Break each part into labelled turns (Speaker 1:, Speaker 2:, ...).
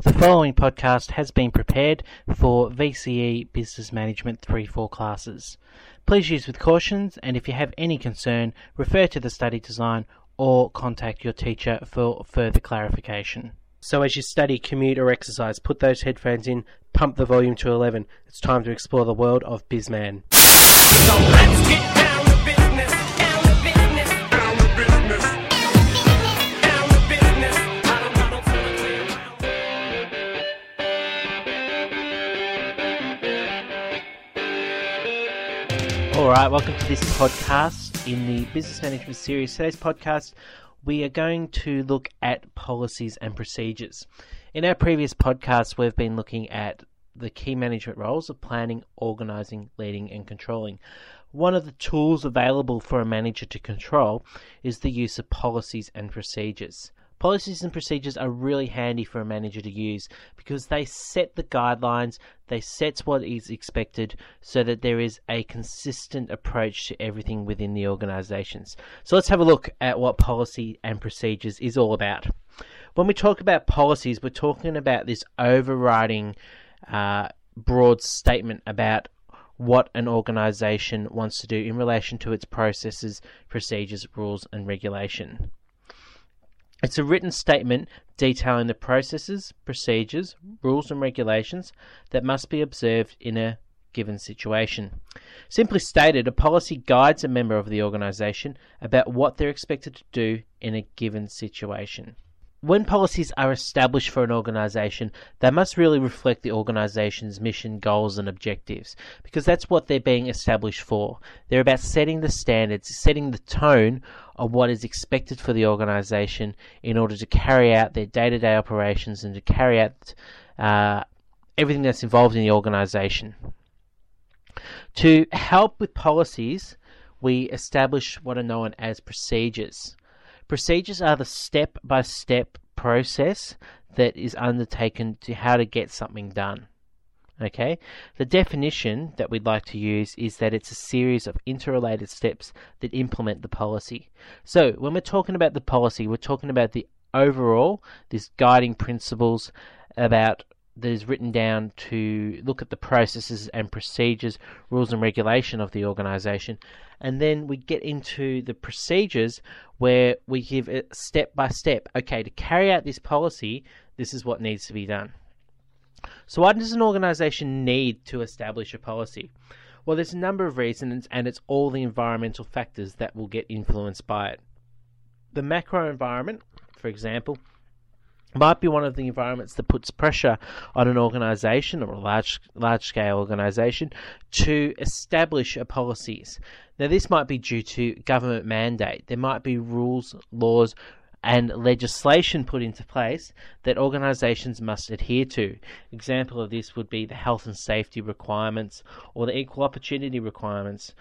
Speaker 1: The following podcast has been prepared for VCE Business Management 3-4 classes. Please use with cautions, and if you have any concern, refer to the study design or contact your teacher for further clarification. So as you study, commute or exercise, put those headphones in, pump the volume to 11. It's time to explore the world of BizMan.
Speaker 2: So let's get down to business, down to business, down to business, down to business.
Speaker 1: Alright, welcome to this podcast in the Business Management series. Today's podcast, we are going to look at policies and procedures. In our previous podcasts, we've been looking at the key management roles of planning, organising, leading and controlling. One of the tools available for a manager to control is the use of policies and procedures. Policies and procedures are really handy for a manager to use because they set the guidelines, they set what is expected so that there is a consistent approach to everything within the organisations. So let's have a look at what policy and procedures is all about. When we talk about policies, we're talking about this overriding broad statement about what an organisation wants to do in relation to its processes, procedures, rules and regulation. It's a written statement detailing the processes, procedures, rules and regulations that must be observed in a given situation. Simply stated, a policy guides a member of the organisation about what they're expected to do in a given situation. When policies are established for an organisation, they must really reflect the organisation's mission, goals and objectives, because that's what they're being established for. They're about setting the standards, setting the tone of what is expected for the organisation in order to carry out their day-to-day operations and to carry out everything that's involved in the organisation. To help with policies, we establish what are known as procedures. Procedures are the step-by-step process that is undertaken to how to get something done. Okay? The definition that we'd like to use is that it's a series of interrelated steps that implement the policy. So, when we're talking about the policy, we're talking about the overall, these guiding principles about that is written down to look at the processes and procedures, rules and regulation of the organisation. And then we get into the procedures where we give it step by step. Okay, to carry out this policy, this is what needs to be done. So why does an organisation need to establish a policy? Well, there's a number of reasons, and it's all the environmental factors that will get influenced by it. The macro environment, for example, might be one of the environments that puts pressure on an organisation or a large-scale organisation to establish policies. Now, this might be due to government mandate. There might be rules, laws, and legislation put into place that organisations must adhere to. Example of this would be the health and safety requirements or the equal opportunity requirements.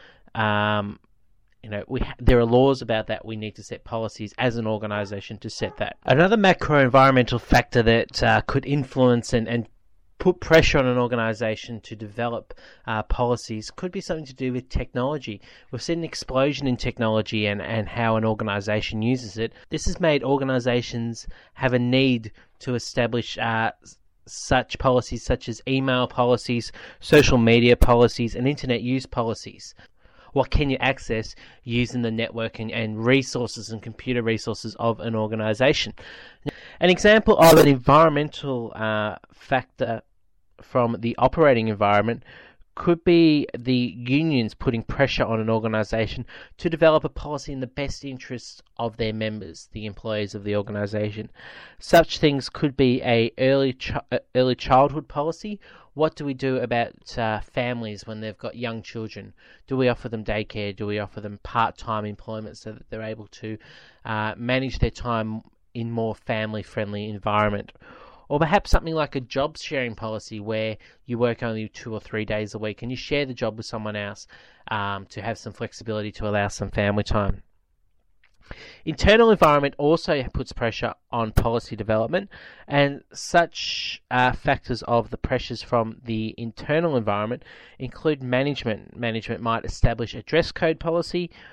Speaker 1: There are laws about that. We need to set policies as an organisation to set that. Another macro environmental factor that could influence and put pressure on an organisation to develop policies could be something to do with technology. We've seen an explosion in technology and how an organisation uses it. This has made organisations have a need to establish such policies such as email policies, social media policies and internet use policies. What can you access using the networking and resources and computer resources of an organisation? An example of an environmental factor from the operating environment could be the unions putting pressure on an organisation to develop a policy in the best interests of their members, the employees of the organisation. Such things could be a early childhood policy. What do we do about families when they've got young children? Do we offer them daycare? Do we offer them part-time employment so that they're able to manage their time in more family-friendly environment? Or perhaps something like a job sharing policy where you work only 2 or 3 days a week and you share the job with someone else to have some flexibility to allow some family time. Internal environment also puts pressure on policy development, and such factors of the pressures from the internal environment include management. Management might establish a dress code policy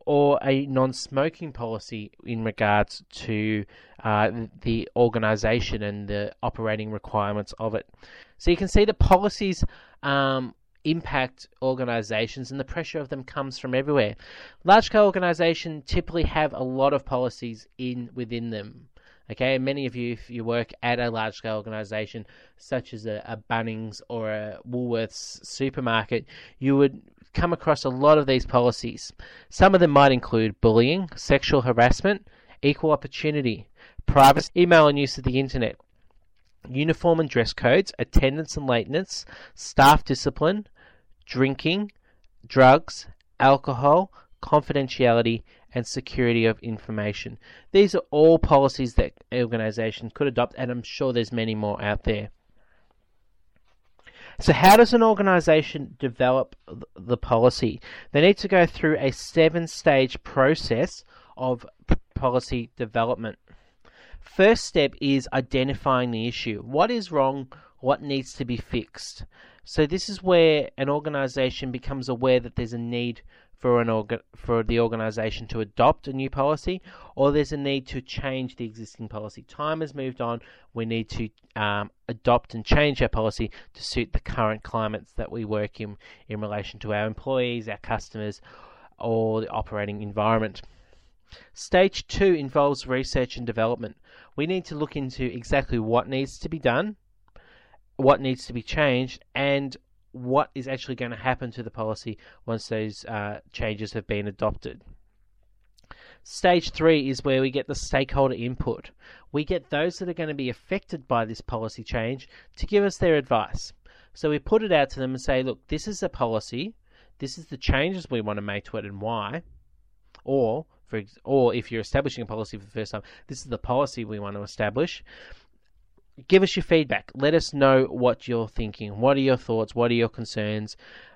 Speaker 1: or a non-smoking policy in regards to the organisation and the operating requirements of it. So you can see the policies impact organisations, and the pressure of them comes from everywhere. Large-scale organisations typically have a lot of policies within them. Okay, and many of you, if you work at a large-scale organisation such as a Bunnings or a Woolworths supermarket, you would come across a lot of these policies. Some of them might include bullying, sexual harassment, equal opportunity, privacy, email and use of the internet, uniform and dress codes, attendance and lateness, staff discipline, drinking, drugs, alcohol, confidentiality, and security of information. These are all policies that organisations could adopt, and I'm sure there's many more out there. So how does an organisation develop the policy? They need to go through a 7-stage process of policy development. First step is identifying the issue. What is wrong? What needs to be fixed? So this is where an organisation becomes aware that there's a need for the organisation to adopt a new policy, or there's a need to change the existing policy. Time has moved on. We need to adopt and change our policy to suit the current climates that we work in relation to our employees, our customers, or the operating environment. Stage 2 involves research and development. We need to look into exactly what needs to be done, what needs to be changed, and what is actually going to happen to the policy once those changes have been adopted. Stage 3 is where we get the stakeholder input. We get those that are going to be affected by this policy change to give us their advice. So we put it out to them and say, look, this is a policy, this is the changes we want to make to it and why. Or if you're establishing a policy for the first time, this is the policy we want to establish. Give us your feedback. Let us know what you're thinking. What are your thoughts? What are your concerns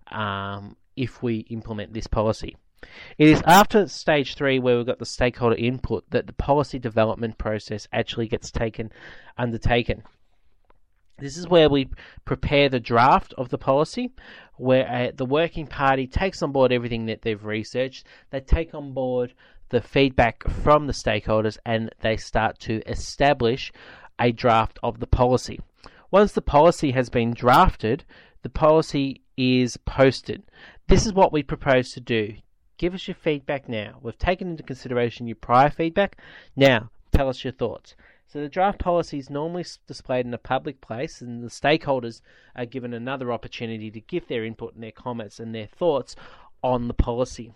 Speaker 1: if we implement this policy? It is after stage 3, where we've got the stakeholder input, that the policy development process actually gets undertaken. This is where we prepare the draft of the policy, where the working party takes on board everything that they've researched. They take on board the feedback from the stakeholders, and they start to establish a draft of the policy. Once the policy has been drafted, the policy is posted. This is what we propose to do. Give us your feedback now. We've taken into consideration your prior feedback. Now, tell us your thoughts. So the draft policy is normally displayed in a public place, and the stakeholders are given another opportunity to give their input and their comments and their thoughts on the policy.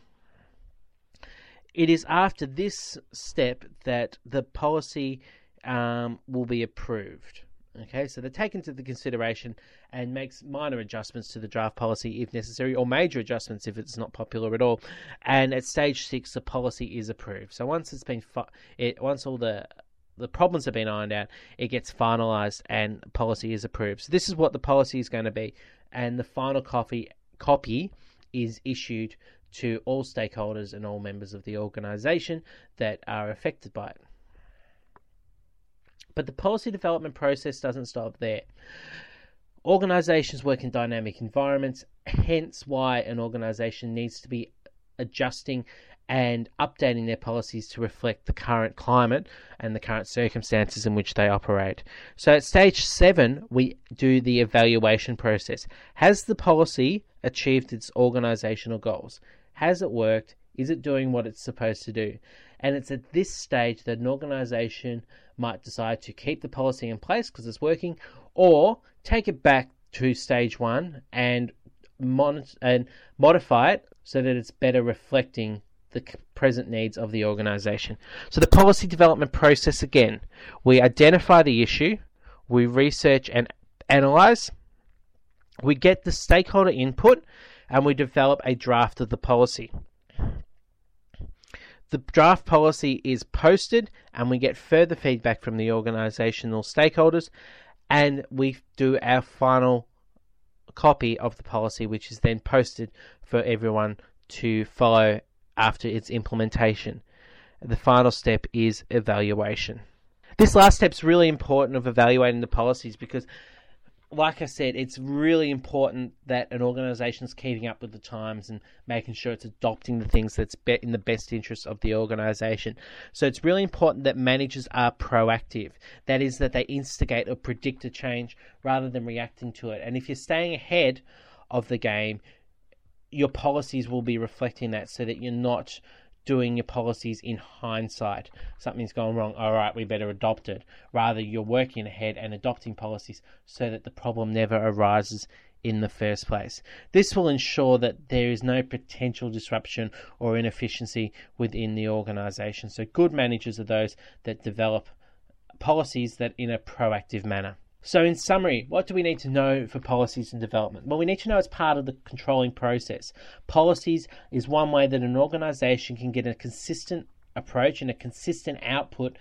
Speaker 1: It is after this step that the policy will be approved. Okay, so they're taken into the consideration and makes minor adjustments to the draft policy if necessary, or major adjustments if it's not popular at all. And at stage 6, the policy is approved. So once it's been once all the problems have been ironed out, it gets finalised and policy is approved. So this is what the policy is going to be, and the final copy is issued to all stakeholders and all members of the organisation that are affected by it. But the policy development process doesn't stop there. Organisations work in dynamic environments, hence why an organisation needs to be adjusting and updating their policies to reflect the current climate and the current circumstances in which they operate. So at stage 7, we do the evaluation process. Has the policy achieved its organisational goals? Has it worked? Is it doing what it's supposed to do? And it's at this stage that an organisation might decide to keep the policy in place because it's working, or take it back to stage 1 and modify it so that it's better reflecting the present needs of the organisation. So the policy development process, again, we identify the issue, we research and analyse, we get the stakeholder input, and we develop a draft of the policy. The draft policy is posted, and we get further feedback from the organisational stakeholders, and we do our final copy of the policy, which is then posted for everyone to follow after its implementation. The final step is evaluation. This last step is really important of evaluating the policies, because like I said, it's really important that an organisation is keeping up with the times and making sure it's adopting the things that's in the best interest of the organisation. So it's really important that managers are proactive. That is, that they instigate or predict a change rather than reacting to it. And if you're staying ahead of the game, your policies will be reflecting that, so that you're not doing your policies in hindsight. Something's gone wrong, all right, we better adopt it. Rather, you're working ahead and adopting policies so that the problem never arises in the first place. This will ensure that there is no potential disruption or inefficiency within the organisation. So good managers are those that develop policies that in a proactive manner. So in summary, what do we need to know for policies and development? Well, we need to know it's part of the controlling process. Policies is one way that an organisation can get a consistent approach and a consistent output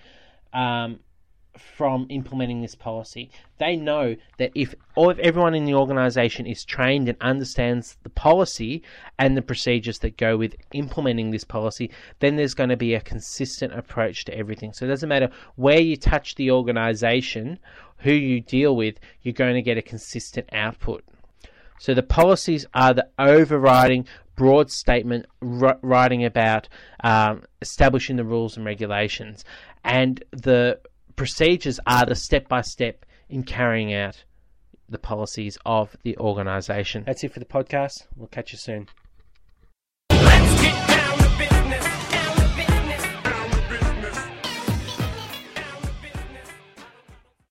Speaker 1: from implementing this policy. They know that if everyone in the organisation is trained and understands the policy and the procedures that go with implementing this policy, then there's going to be a consistent approach to everything. So it doesn't matter where you touch the organisation, who you deal with, you're going to get a consistent output. So the policies are the overriding broad statement writing about establishing the rules and regulations, and the procedures are the step-by-step in carrying out the policies of the organisation. That's it for the podcast. We'll catch you soon.